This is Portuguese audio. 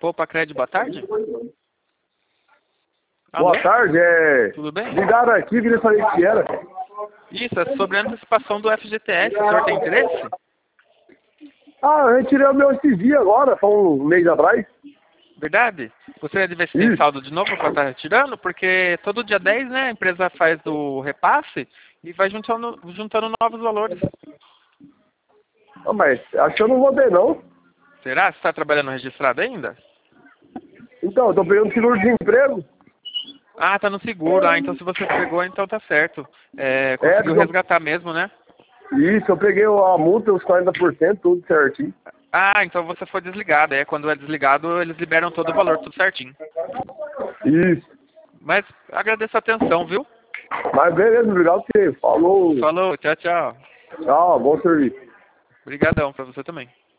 Poupa Crédito, boa tarde. Boa Alô? tarde, Tudo bem? Ligaram aqui, queria saber o que era. Isso, é sobre a antecipação do FGTS. O senhor tem interesse? Ah, eu retirei o meu esses dias agora, só um mês atrás. Verdade? Gostaria de ver se tem Isso. saldo de novo para estar retirando, porque todo dia 10, né, a empresa faz o repasse e vai juntando novos valores. Ah, mas acho que eu não vou ter, não. Será? Você está trabalhando registrado ainda? Então, eu tô pegando seguro-desemprego. Ah, tá no seguro. Ah, então se você pegou, então tá certo. Conseguiu Porque resgatar mesmo, né? Isso, eu peguei a multa, os 40%, tudo certinho. Ah, então você foi desligado. Quando é desligado, eles liberam todo o valor, tudo certinho. Isso. Mas agradeço a atenção, viu? Mas beleza, obrigado por você. Falou. Falou, tchau, tchau. Tchau, bom serviço. Obrigadão pra você também.